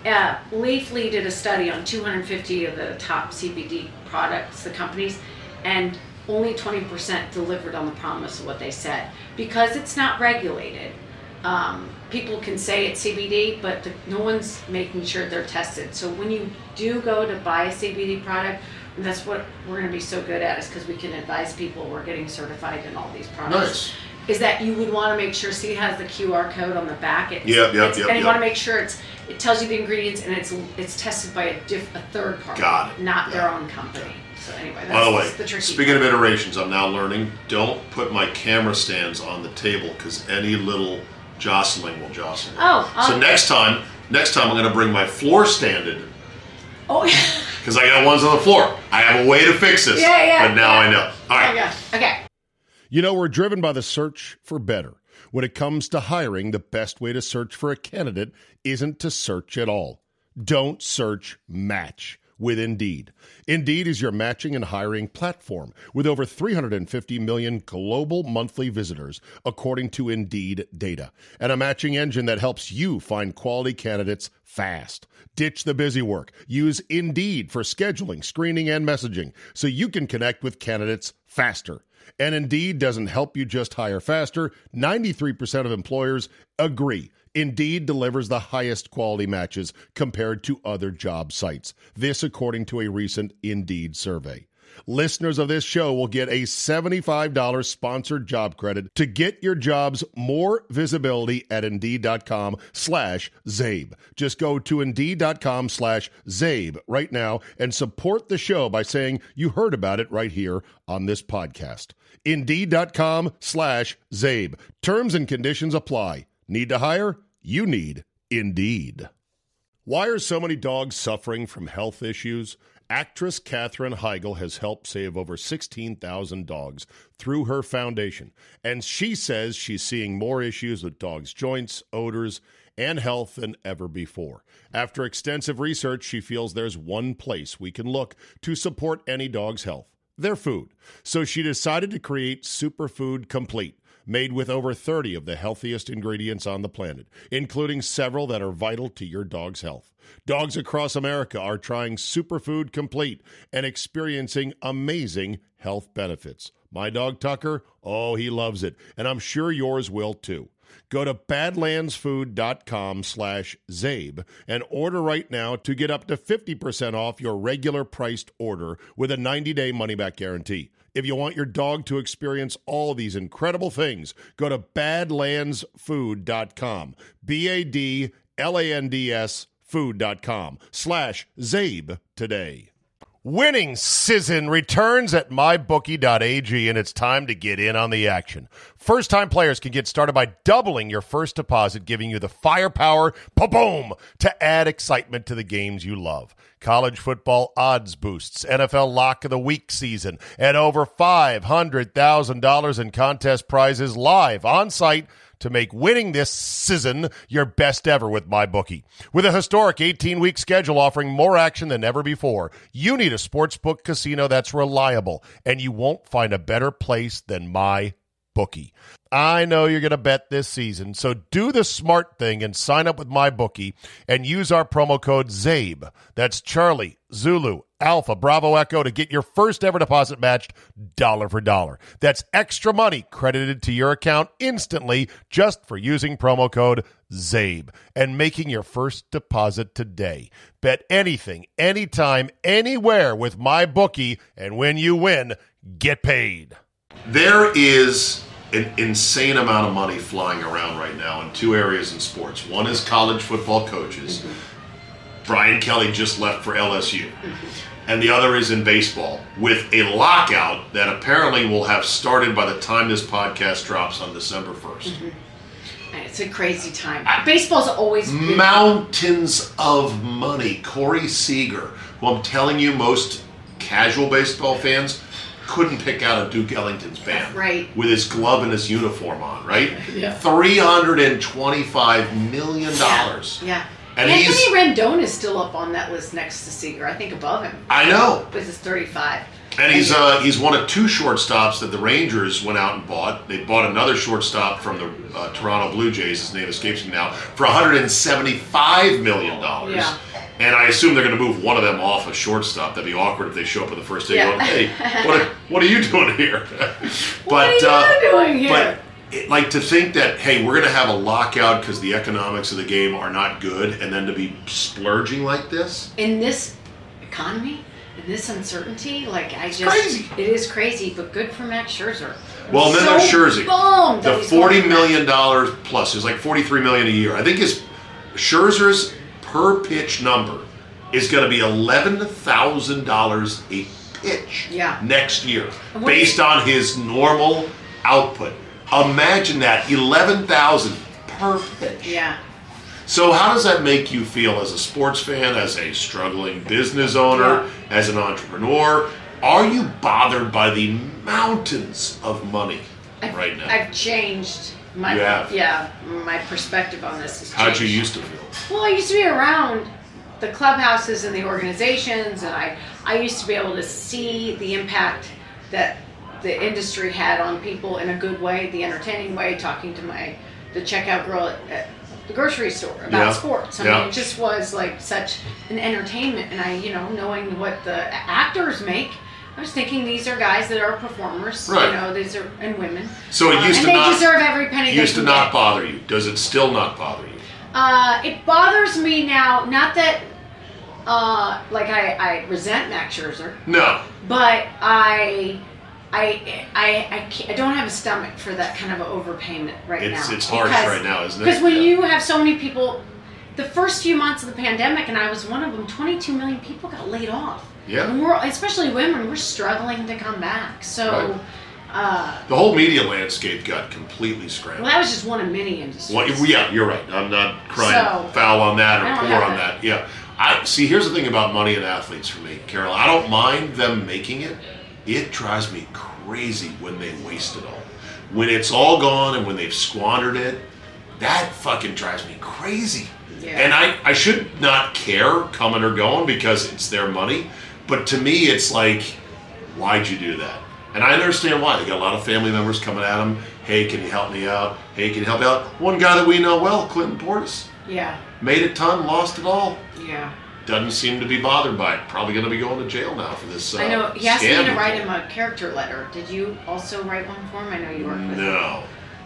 Leafly did a study on 250 of the top CBD products, the companies, and only 20% delivered on the promise of what they said. Because it's not regulated, people can say it's CBD, but no one's making sure they're tested. So when you do go to buy a CBD product, and that's what we're going to be so good at, is because we can advise people. We're getting certified in all these products. Nice. Is that you would want to make sure, see it has the QR code on the back. And you want to make sure it tells you the ingredients and it's tested by a third party, not their own company. So anyway, that's the tricky speaking of iterations, I'm now learning, don't put my camera stands on the table because any little jostling will jostle. So next time I'm going to bring my floor stand in. Oh, because I got ones on the floor. I have a way to fix this. But now I know. All right. Okay. You know, we're driven by the search for better. When it comes to hiring, the best way to search for a candidate isn't to search at all. Don't search, match with Indeed. Indeed is your matching and hiring platform with over 350 million global monthly visitors, according to Indeed data, and a matching engine that helps you find quality candidates fast. Ditch the busy work. Use Indeed for scheduling, screening, and messaging so you can connect with candidates faster. And Indeed doesn't help you just hire faster. 93% of employers agree. Indeed delivers the highest quality matches compared to other job sites. This according to a recent Indeed survey. Listeners of this show will get a $75 sponsored job credit to get your jobs more visibility at Indeed.com/Zabe. Just go to Indeed.com/Zabe right now and support the show by saying you heard about it right here on this podcast. Indeed.com/Zabe. Terms and conditions apply. Need to hire? You need Indeed. Why are so many dogs suffering from health issues? Actress Katherine Heigl has helped save over 16,000 dogs through her foundation, and she says she's seeing more issues with dogs' joints, odors, and health than ever before. After extensive research, she feels there's one place we can look to support any dog's health: their food. So she decided to create Superfood Complete, made with over 30 of the healthiest ingredients on the planet, including several that are vital to your dog's health. Dogs across America are trying Superfood Complete and experiencing amazing health benefits. My dog Tucker, he loves it, and I'm sure yours will too. Go to badlandsfood.com/Zabe and order right now to get up to 50% off your regular priced order with a 90-day money-back guarantee. If you want your dog to experience all these incredible things, go to badlandsfood.com. BADLANDS food.com/Zabe today. Winning season returns at mybookie.ag, and it's time to get in on the action. First-time players can get started by doubling your first deposit, giving you the firepower, boom, to add excitement to the games you love. College football odds boosts, NFL Lock of the Week season, and over $500,000 in contest prizes live on-site to make winning this season your best ever with MyBookie. With a historic 18-week schedule offering more action than ever before, you need a sportsbook casino that's reliable, and you won't find a better place than MyBookie. I know you're going to bet this season, so do the smart thing and sign up with MyBookie and use our promo code ZABE. That's Charlie, Zulu, Alpha, Bravo, Echo to get your first ever deposit matched dollar for dollar. That's extra money credited to your account instantly just for using promo code ZABE and making your first deposit today. Bet anything, anytime, anywhere with MyBookie, and when you win, get paid. There is an insane amount of money flying around right now in two areas in sports. One is college football coaches. Mm-hmm. Brian Kelly just left for LSU. Mm-hmm. And the other is in baseball, with a lockout that apparently will have started by the time this podcast drops on December 1st. Mm-hmm. It's a crazy time. Baseball's always been mountains of money. Corey Seager, who I'm telling you most casual baseball fans couldn't pick out a Duke Ellington's band, right, with his glove and his uniform on, right? Yeah. $325 million. Yeah. And Anthony Rendon is still up on that list next to Seager. I think above him. I know. This is 35. And he's one of two shortstops that the Rangers went out and bought. They bought another shortstop from the Toronto Blue Jays. His name escapes me now, for $175 million. Yeah. And I assume they're going to move one of them off a shortstop. That'd be awkward if they show up at the first day going, "Hey, what are you doing here?" What are you doing here? But to think that, hey, we're going to have a lockout because the economics of the game are not good, and then to be splurging like this in this economy, in this uncertainty, crazy. It is crazy, but good for Max Scherzer. Well, and then there's Scherzer, the $40 million plus. It's like $43 million a year. I think Scherzer's per pitch number is going to be $11,000 a pitch next year, based on his normal output. Imagine that, $11,000 per pitch. Yeah. So how does that make you feel as a sports fan, as a struggling business owner, as an entrepreneur? Are you bothered by the mountains of money right now? I've changed. My perspective on this has changed. How'd you used to feel? Well, I used to be around the clubhouses and the organizations, and I used to be able to see the impact that the industry had on people in a good way, the entertaining way, talking to the checkout girl at the grocery store about sports. I mean, it just was like such an entertainment, and knowing what the actors make, I was thinking these are guys that are performers, right. These are, and women. So it used to they deserve every penny. Used to not bother you. Does it still not bother you? It bothers me now. Not that, I resent Max Scherzer. No. But I don't have a stomach for that kind of overpayment right now. It's harsh right now, isn't it? Because when you have so many people, the first few months of the pandemic, and I was one of them, 22 million people got laid off. Yeah. And especially women, we're struggling to come back. So, the whole media landscape got completely scrambled. Well, that was just one of many industries. Well, yeah, you're right. I'm not crying foul on that or poor on that. Yeah. Here's the thing about money and athletes for me, Carol. I don't mind them making it. It drives me crazy when they waste it all. When it's all gone and when they've squandered it, that fucking drives me crazy. Yeah. And I should not care coming or going because it's their money. But to me, it's like, why'd you do that? And I understand why. They got a lot of family members coming at them. Hey, can you help me out? Hey, can you help me out? One guy that we know well, Clinton Portis. Yeah. Made a ton, lost it all. Yeah. Doesn't seem to be bothered by it. Probably going to be going to jail now for this I know. He asked me to write him a character letter. Did you also write one for him? I know you worked with him. No.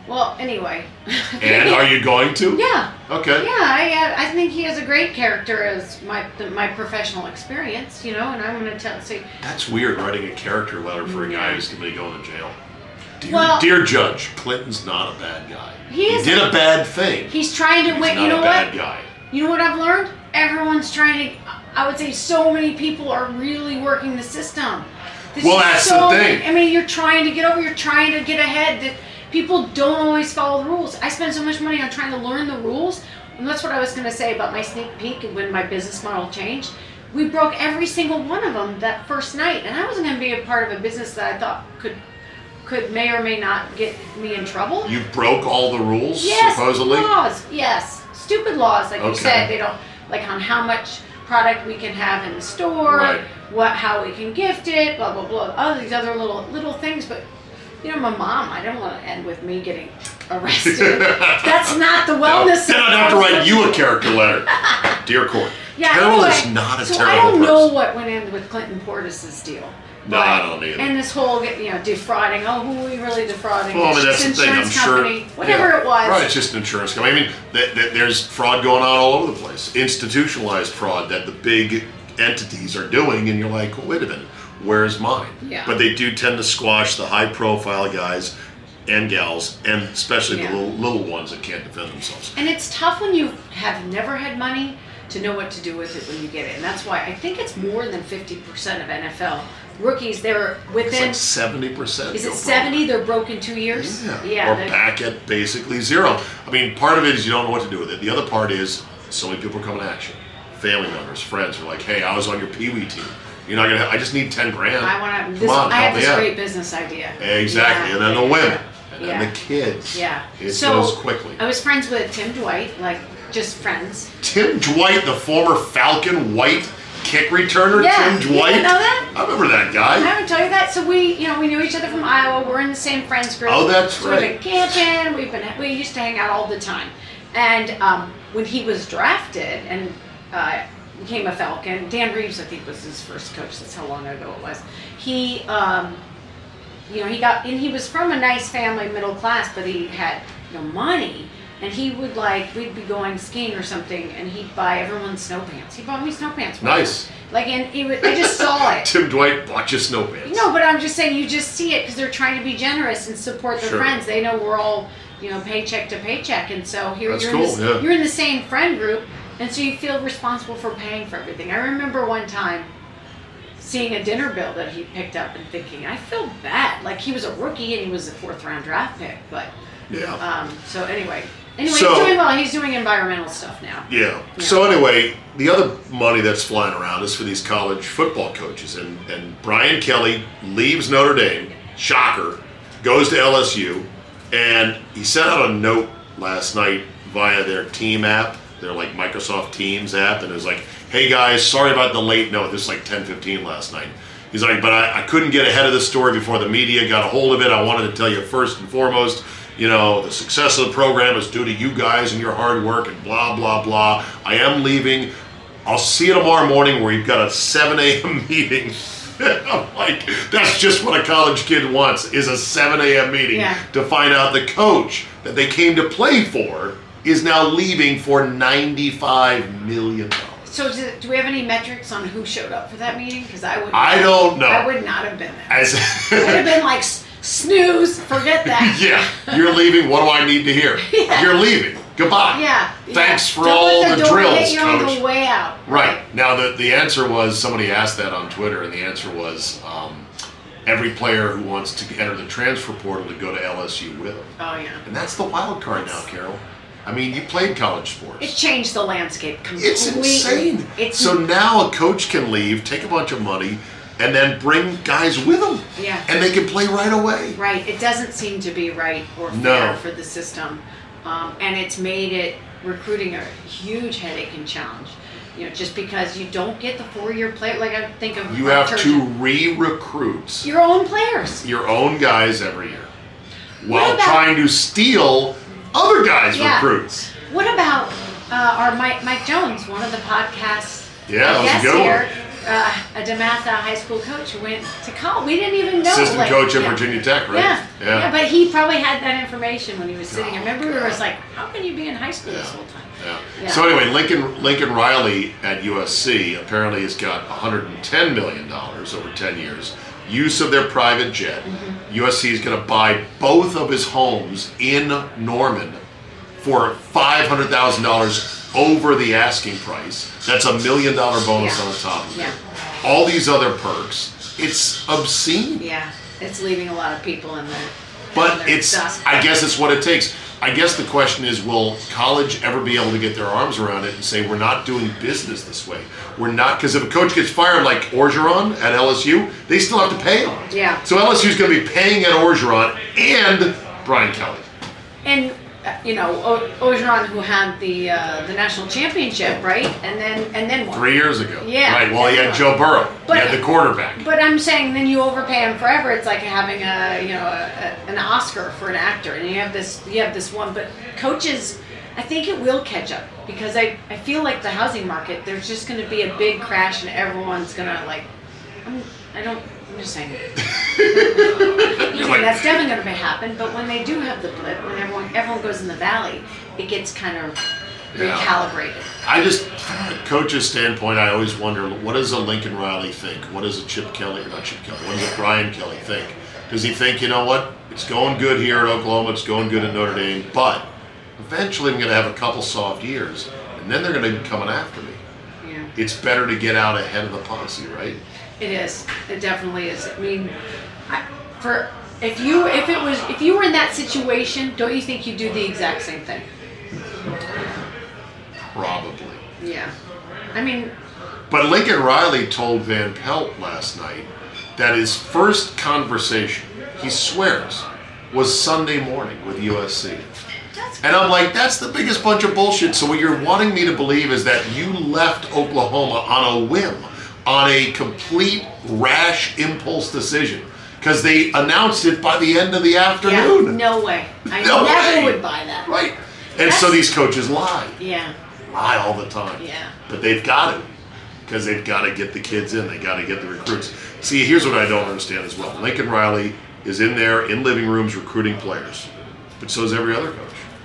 Well, anyway. And are you going to? Yeah. Okay. Yeah, I think he has a great character as my professional experience, and I'm going to say. That's weird, writing a character letter for a guy who's going to be going to jail. Dear Judge, Clinton's not a bad guy. He did a bad thing. He's trying to win. You know what? Bad guy. You know what I've learned? Everyone's trying to. I would say so many people are really working the system. That's the thing. I mean, you're trying to get over. You're trying to get ahead. That people don't always follow the rules. I spend so much money on trying to learn the rules, and that's what I was going to say about my sneak peek when my business model changed. We broke every single one of them that first night, and I wasn't going to be a part of a business that I thought could may or may not get me in trouble. You broke all the rules, yes, supposedly? Laws, yes. Stupid laws, like you said. They don't, like on how much product we can have in the store, how we can gift it, blah, blah, blah. All these other little things, but my mom, I don't want to end with me getting arrested. That's not the wellness. Then I'd have to write you a character letter. Dear Court. Yeah, Carol is not a terrible person. I don't know what went in with Clinton Portis's deal. No, I don't either. And this whole, defrauding. Oh, who are we really defrauding? Well, I mean, that's the thing. I'm company, sure. Whatever it was. Right, it's just an insurance company. I mean, there's fraud going on all over the place. Institutionalized fraud that the big entities are doing, and you're like, well, wait a minute, where's mine? Yeah. But they do tend to squash the high-profile guys and gals, and especially the little ones that can't defend themselves. And it's tough when you have never had money to know what to do with it when you get it. And that's why I think it's more than 50% of NFL rookies, they're within. It's like 70%. Is it 70? They're broke in 2 years? Yeah. Or back at basically zero. I mean, part of it is you don't know what to do with it. The other part is so many people are coming at you. Family members, friends are like, hey, I was on your Pee Wee team. You're not gonna. I just need $10,000. I have this great business idea. Exactly, and then the women, and then the kids. Yeah, it goes quickly. I was friends with Tim Dwight, just friends. Tim Dwight, the former Falcon white kick returner. Yeah. Tim Dwight. You know that? I remember that guy. I haven't told you that. So we knew each other from Iowa. We're in the same friends group. Oh, that's right. We've been camping. We used to hang out all the time. And when he was drafted and became a Falcon, Dan Reeves, I think, was his first coach. That's how long ago it was. He was from a nice family, middle class, but he had no money. And he would we'd be going skiing or something, and he'd buy everyone snow pants. He bought me snow pants. Nice. I just saw it. Tim Dwight bought you snow pants. No, but I'm just saying, you just see it because they're trying to be generous and support their friends. They know we're all, paycheck to paycheck, and so here you're in the same friend group, and so you feel responsible for paying for everything. I remember one time seeing a dinner bill that he picked up and thinking, I feel bad. Like he was a rookie and he was a 4th round draft pick, but so anyway, he's doing well. He's doing environmental stuff now. Yeah. So anyway, the other money that's flying around is for these college football coaches. And Brian Kelly leaves Notre Dame, shocker, goes to LSU, and he sent out a note last night via their team app, their Microsoft Teams app, and it was like, hey guys, sorry about the late note. This is 10:15 last night. He's like, but I couldn't get ahead of the story before the media got a hold of it. I wanted to tell you first and foremost, the success of the program is due to you guys and your hard work and blah, blah, blah. I am leaving. I'll see you tomorrow morning where you've got a 7 a.m. meeting. I'm like, that's just what a college kid wants, is a 7 a.m. meeting to find out the coach that they came to play for is now leaving for $95 million. So do we have any metrics on who showed up for that meeting? Because I don't know. I would not have been there. It would have been snooze, forget that. Yeah, you're leaving. What do I need to hear? Yeah. You're leaving. Goodbye. Yeah. Thanks for all the drills, hit you coach. On the way out. Right. Now, the answer was, somebody asked that on Twitter, and the answer was every player who wants to enter the transfer portal to go to LSU with them. Oh, yeah. And that's the wild card now, Carol. I mean, you played college sports. It changed the landscape completely. It's insane. So now a coach can leave, take a bunch of money, and then bring guys with them. Yeah. And they can play right away. Right. It doesn't seem to be right or fair for the system. And it's made recruiting a huge headache and challenge. Just because you don't get the 4-year player. I think of you have to re-recruit your own players, your own guys every year, while trying to steal other guys' recruits. What about our Mike Jones, one of the podcasts? Yeah, that was a good one. a DeMatha high school coach who went to college. We didn't even know. Assistant coach at Virginia Tech, right? Yeah, but he probably had that information when he was sitting here. Remember, we were like, how can you be in high school this whole time? Yeah. So anyway, Lincoln Riley at USC apparently has got $110 million over 10 years. Use of their private jet. USC is going to buy both of his homes in Norman for $500,000 over the asking price. That's $1 million bonus on top of it. All these other perks. It's obscene. Yeah, it's leaving a lot of people in there. But I guess it's what it takes. I guess the question is, will college ever be able to get their arms around it and say, we're not doing business this way? We're not, because if a coach gets fired like Orgeron at LSU, they still have to pay him. Yeah. So LSU's going to be paying at Orgeron and Brian Kelly. And, Orgeron, who had the national championship, right? And then what? 3 years ago. Yeah. Right, well, he had Joe Burrow. He had the quarterback. But I'm saying then you overpay him forever. It's like having an Oscar for an actor, and you have this one. But coaches, I think it will catch up, because I feel like the housing market, there's just going to be a big crash, and everyone's going to I'm just saying. That's definitely going to happen. But when they do have the blip, when everyone goes in the valley, it gets kind of recalibrated. I just, from a coach's standpoint, I always wonder, what does a Lincoln Riley think? What does a Chip Kelly, or not Chip Kelly, what does a Brian Kelly think? Does he think, you know what, it's going good here at Oklahoma, it's going good at Notre Dame, but eventually I'm going to have a couple soft years, and then they're going to be coming after me. Yeah. It's better to get out ahead of the posse, right? It is. It definitely is. I mean, if you were in that situation, don't you think you'd do the exact same thing? Probably. Yeah. I mean. But Lincoln Riley told Van Pelt last night that his first conversation, he swears, was Sunday morning with USC. And I'm like, that's the biggest bunch of bullshit. So what you're wanting me to believe is that you left Oklahoma on a whim, on a complete rash impulse decision, because they announced it by the end of the afternoon. Yeah, no way. I never would buy that. Right. And so these coaches lie. Yeah. Lie all the time. Yeah. But they've got to, because they've got to get the kids in. They got to get the recruits. See, here's what I don't understand as well. Lincoln Riley is in there in living rooms recruiting players, but so is every other coach.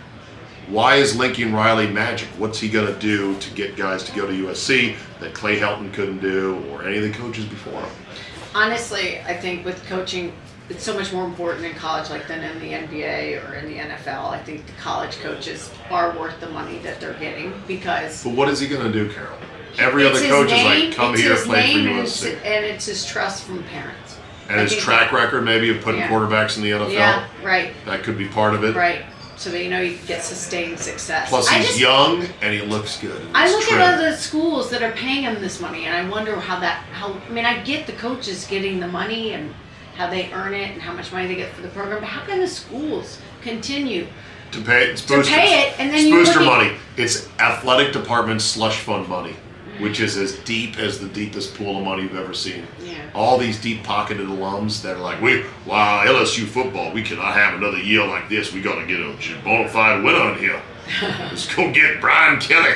Why is Lincoln Riley magic? What's he going to do to get guys to go to USC that Clay Helton couldn't do, or any of the coaches before him? Honestly, I think with coaching, it's so much more important in college than in the NBA or in the NFL. I think the college coaches are worth the money that they're getting, because... But what is he going to do, Carol? Every other coach is like, come here, play for USC. And it's his trust from parents. And his track record, maybe, of putting quarterbacks in the NFL? Yeah, right. That could be part of it. Right. So that you can get sustained success. Plus, he's young and he looks good. I look at other schools that are paying him this money, and I wonder I get the coaches getting the money and how they earn it and how much money they get for the program, but how can the schools continue to pay it? And then it's booster money. It's athletic department slush fund money, which is as deep as the deepest pool of money you've ever seen. Yeah. All these deep-pocketed alums that are like, wow, LSU football, we cannot have another year like this. We got to get a bona fide winner in here. Let's go get Brian Kelly.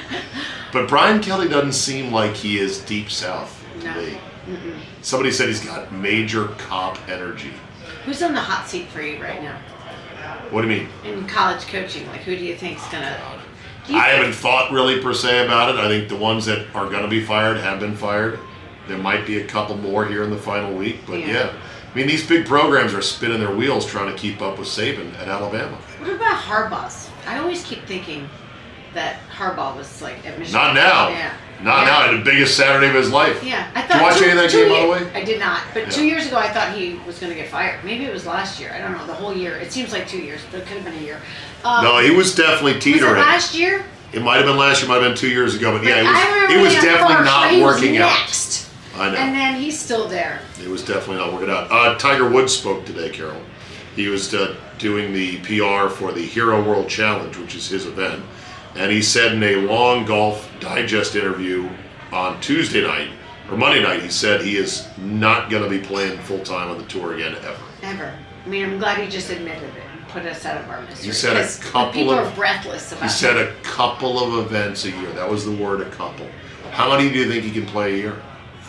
But Brian Kelly doesn't seem like he is deep south to me. Somebody said he's got major cop energy. Who's on the hot seat for you right now? What do you mean? In college coaching, who do you think's gonna? I haven't thought really per se about it. I think the ones that are going to be fired have been fired. There might be a couple more here in the final week, but yeah. I mean, these big programs are spinning their wheels trying to keep up with Saban at Alabama. What about Harbaugh? I always keep thinking that Harbaugh was like at Michigan. Not now. Yeah. Not now. The biggest Saturday of his life. Yeah. Did you watch any of that game, by the way? I did not. But 2 years ago, I thought he was going to get fired. Maybe it was last year. I don't know. The whole year. It seems like 2 years, but it could have been a year. No, he was definitely teetering. Was it last year? It might have been last year, might have been 2 years ago, but yeah, it was definitely not working out. Next. I know. And then he's still there. It was definitely not working out. Tiger Woods spoke today, Carol. He was doing the PR for the Hero World Challenge, which is his event. And he said in a long Golf Digest interview on Tuesday night, or Monday night, he said he is not going to be playing full-time on the tour again, ever. Ever. I mean, I'm glad he just admitted it and put us out of our misery. He said people are breathless about it. He said a couple of events a year. That was the word, a couple. How many do you think he can play a year?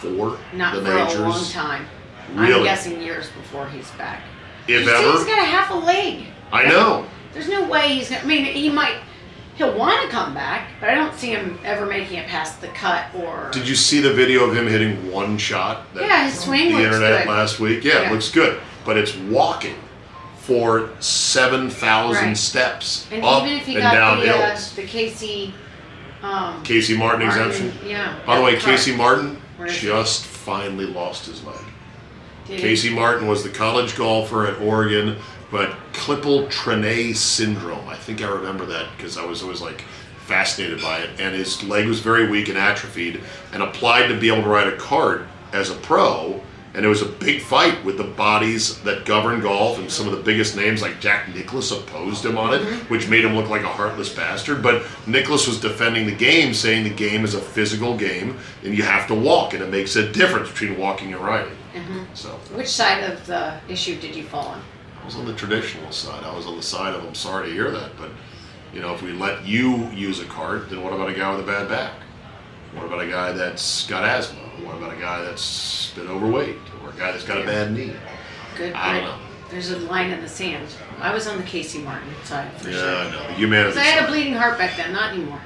before Not the for majors. a long time. Really? I'm guessing years before he's back. If You see, ever. he's got a half a leg. I know. There's no way he's gonna. I mean, he'll want to come back, but I don't see him ever making it past the cut or. Did you see the video of him hitting one shot? Yeah, his swing the looks internet good. last week. Yeah, it Yeah. looks good, but it's walking for 7,000 Right. steps And up even if he and got down the hills. Casey. Casey Martin Martin, exemption. yeah. By the way, Cut. Casey Martin Where is he? just finally lost his leg. Did he? Casey Martin was the college golfer at Oregon, but Klippel-Trenaunay syndrome. I think I remember that because I was always like fascinated by it. And his leg was very weak and atrophied, and applied to be able to ride a kart as a pro. And it was a big fight with the bodies that govern golf, and some of the biggest names like Jack Nicklaus opposed him on it, which made him look like a heartless bastard. But Nicklaus was defending the game, saying the game is a physical game and you have to walk, and it makes a difference between walking and riding. So Which side of the issue did you fall on? I was on the traditional side. I was on the side of, I'm sorry to hear that, but if we let you use a cart, then what about a guy with a bad back? What about a guy that's got asthma? What about a guy that's been overweight? Or a guy that's got a bad knee? Good. I don't right. know. There's a line in the sand. I was on the Casey Martin side for Yeah, sure. I know. The humanity 'Cause I had a side. bleeding heart back then, not anymore.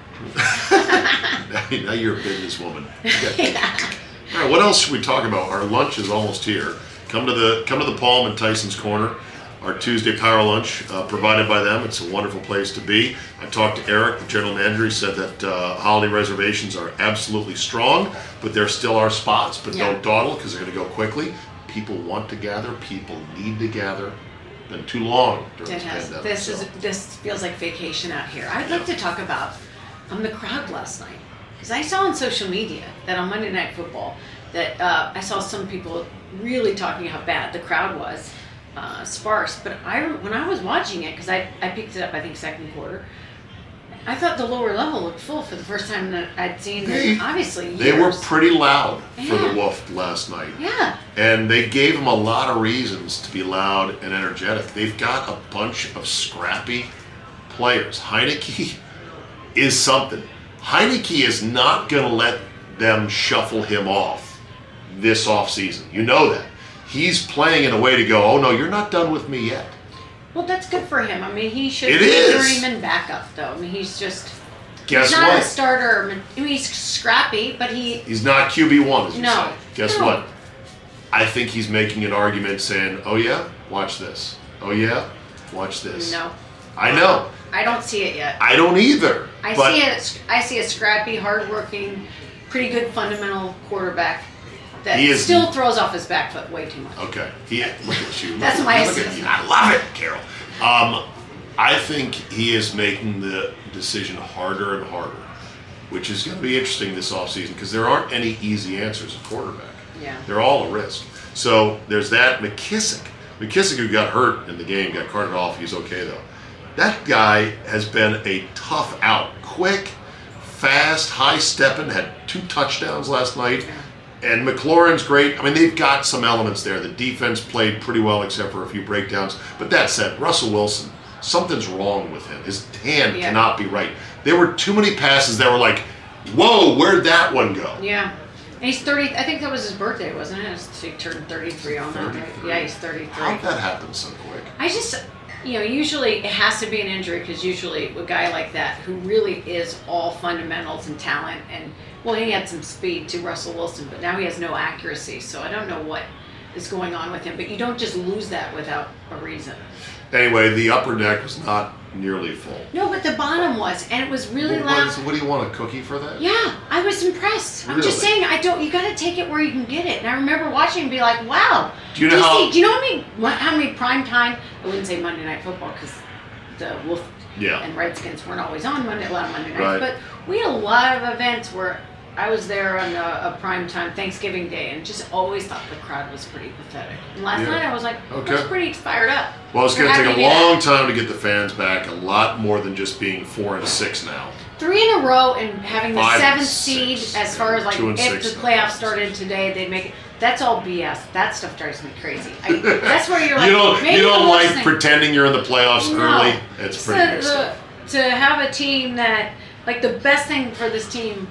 Now you're a businesswoman. Okay. All right, what else should we talk about? Our lunch is almost here. Come to the Palm and Tyson's Corner. Our Tuesday power lunch provided by them. It's a wonderful place to be. I talked to Eric, the general manager. He said that holiday reservations are absolutely strong, but there still are spots. But Yeah. don't dawdle because they're going to go quickly. People want to gather. People need to gather. Been too long during It this has. pandemic. This feels like vacation out here. I'd like to talk about the crowd last night, because I saw on social media that on Monday Night Football that I saw some people really talking how bad the crowd was, sparse. But when I was watching it, because I picked it up, I think second quarter, I thought the lower level looked full for the first time that I'd seen it. Obviously, years. They were pretty loud for the Yeah. Wolf last night. Yeah. And they gave them a lot of reasons to be loud and energetic. They've got a bunch of scrappy players. Heineke is something. Heineke is not going to let them shuffle him off this offseason. You know that. He's playing in a way to go, oh no, you're not done with me yet. Well, that's good for him. I mean, he should It be is. a journeyman backup, though. I mean, he's just. Guess he's not what? a starter. I mean, he's scrappy, but He's not QB1, as you No. say. Guess No. what? I think he's making an argument saying, oh yeah, watch this. Oh yeah, watch this. No, I know. I don't see it yet. I don't either. but I see a scrappy, hardworking, pretty good fundamental quarterback that He is- still throws off his back foot way too much. Okay. Look at you. That's look, my look at assessment. you. I love it, Carol. I think he is making the decision harder and harder, which is going to be interesting this offseason because there aren't any easy answers at quarterback. Yeah. They're all a risk. So there's that. McKissick, who got hurt in the game, got carted off. He's okay, though. That guy has been a tough out. Quick, fast, high-stepping, had 2 touchdowns last night. And McLaurin's great. I mean, they've got some elements there. The defense played pretty well except for a few breakdowns. But that said, Russell Wilson, something's wrong with him. His hand Yeah. cannot be right. There were too many passes that were like, whoa, where'd that one go? Yeah. And he's 30. I think that was his birthday, wasn't it? He turned 33 on that, right? 33. Yeah, he's 33. How'd that happen so quick? I just, usually it has to be an injury because usually a guy like that who really is all fundamentals and talent and, well, he had some speed to Russell Wilson, but now he has no accuracy. So I don't know what is going on with him, but you don't just lose that without a reason. Anyway, the upper deck was not nearly full. No, but the bottom was, and it was really loud. What do you want, a cookie for that? Yeah, I was impressed. I'm just Really? saying, you got to take it where you can get it. And I remember watching and be like, wow. Do you know how- do you know how many prime time, I wouldn't say Monday Night Football because the Wolf Yeah. and Redskins weren't always on a lot of Monday nights, Right. but we had a lot of events where I was there on a prime time Thanksgiving Day and just always thought the crowd was pretty pathetic. And last Yeah. night I was like, I Okay. was pretty fired up. Well, it's We're going to happy take a be back. long time to get the fans back. A lot more than just being 4-6 now. 3 in a row and having the 5 and 7th seed 6, as far as like 2 and if 6 the now. playoffs started today, they'd make it. That's all BS. That stuff drives me crazy. That's where you're like, You don't I'm like listening. pretending you're in the playoffs No. early. It's Just pretty good stuff. to have a team that, like, the best thing for this team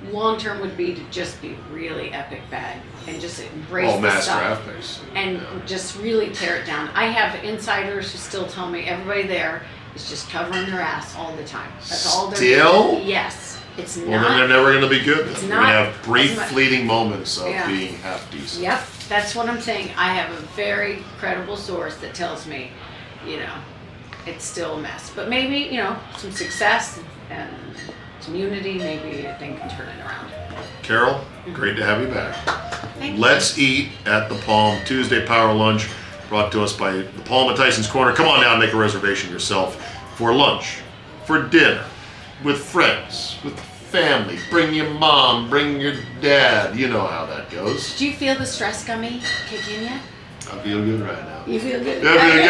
long term would be to just be really epic bad and just embrace the mass stuff draft picks. and just really tear it down. I have insiders who still tell me everybody there is just covering their ass all the time. That's all they're doing. Yes. It's not. Well, then they're never going to be good. It's They're not. going to have brief, fleeting moments of being half decent. Yep. That's what I'm saying. I have a very credible source that tells me, it's still a mess. But maybe, some success and some unity, maybe a thing can turn it around. Carol, great to have you back. Thank Let's eat at the Palm Tuesday Power Lunch, brought to us by the Palm at Tyson's Corner. Come on down and make a reservation yourself for lunch, for dinner, with friends, with family. Bring your mom, bring your dad. You know how that goes. Do you feel the stress gummy kick in yet? I feel good right now. You feel good?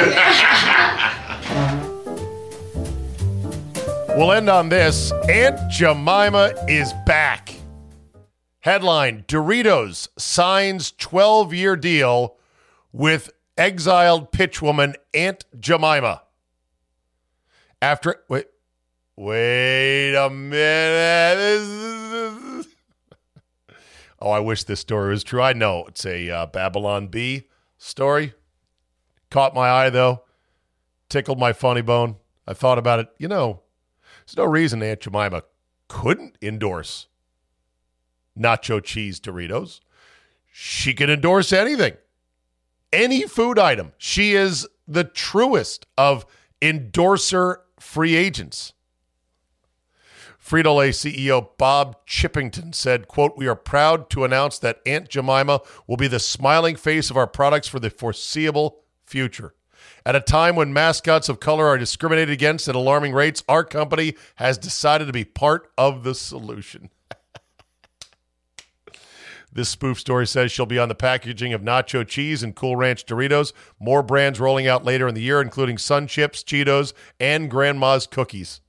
I feel good. We'll end on this. Aunt Jemima is back. Headline, Doritos signs 12-year deal with exiled pitchwoman Aunt Jemima. Wait a minute. Oh, I wish this story was true. I know it's a Babylon Bee story. Caught my eye, though. Tickled my funny bone. I thought about it. There's no reason Aunt Jemima couldn't endorse nacho cheese Doritos. She can endorse anything. Any food item. She is the truest of endorser free agents. Frito-Lay CEO Bob Chippington said, quote, "We are proud to announce that Aunt Jemima will be the smiling face of our products for the foreseeable future. At a time when mascots of color are discriminated against at alarming rates, our company has decided to be part of the solution." This spoof story says she'll be on the packaging of nacho cheese and Cool Ranch Doritos. More brands rolling out later in the year, including Sun Chips, Cheetos, and Grandma's Cookies.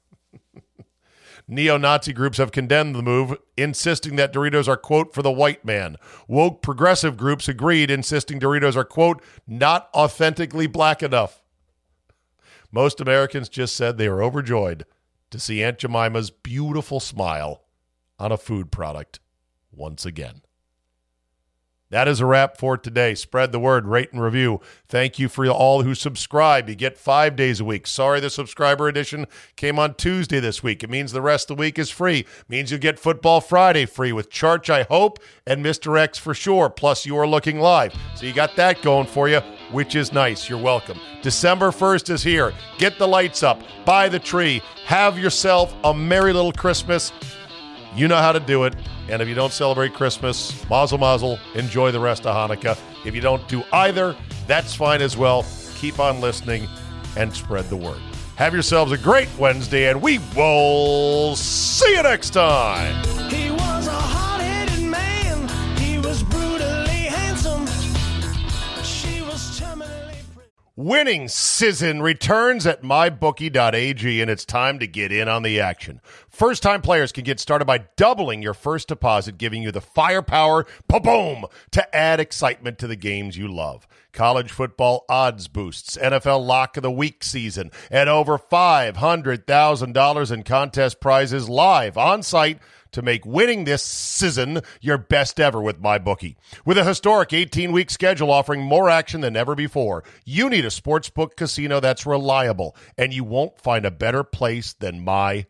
Neo-Nazi groups have condemned the move, insisting that Doritos are, quote, for the white man. Woke progressive groups agreed, insisting Doritos are, quote, not authentically black enough. Most Americans just said they were overjoyed to see Aunt Jemima's beautiful smile on a food product once again. That is a wrap for today. Spread the word, rate and review. Thank you for all who subscribe. You get 5 days a week. Sorry the subscriber edition came on Tuesday this week. It means the rest of the week is free. It means you get Football Friday free with Charch, I hope, and Mr. X for sure. Plus, you are looking live. So you got that going for you, which is nice. You're welcome. December 1st is here. Get the lights up. Buy the tree. Have yourself a merry little Christmas. You know how to do it. And if you don't celebrate Christmas, mazel mazel, enjoy the rest of Hanukkah. If you don't do either, that's fine as well. Keep on listening and spread the word. Have yourselves a great Wednesday, and we will see you next time. He was a hard-headed man. He was brutally handsome. She was terminally pretty. Winning season returns at mybookie.ag, and it's time to get in on the action. First-time players can get started by doubling your first deposit, giving you the firepower, boom, to add excitement to the games you love. College football odds boosts, NFL Lock of the Week season, and over $500,000 in contest prizes live on site to make winning this season your best ever with MyBookie. With a historic 18-week schedule offering more action than ever before, you need a sportsbook casino that's reliable, and you won't find a better place than MyBookie.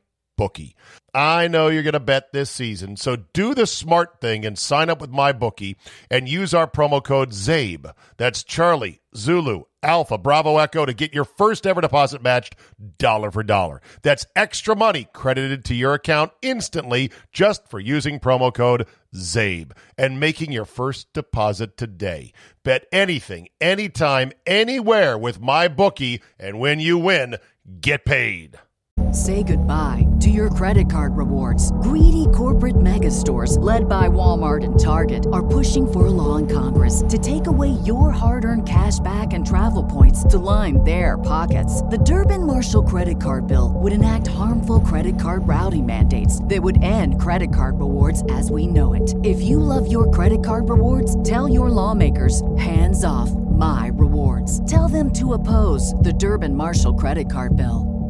I know you're going to bet this season, so do the smart thing and sign up with MyBookie and use our promo code ZABE. That's Charlie, Zulu, Alpha, Bravo, Echo to get your first ever deposit matched dollar for dollar. That's extra money credited to your account instantly just for using promo code ZABE and making your first deposit today. Bet anything, anytime, anywhere with MyBookie, and when you win, get paid. Say goodbye to your credit card rewards. Greedy corporate mega stores, led by Walmart and Target, are pushing for a law in Congress to take away your hard-earned cash back and travel points to line their pockets. The Durbin-Marshall credit card bill would enact harmful credit card routing mandates that would end credit card rewards as we know it. If you love your credit card rewards, tell your lawmakers, hands off My Rewards. Tell them to oppose the Durbin-Marshall credit card bill.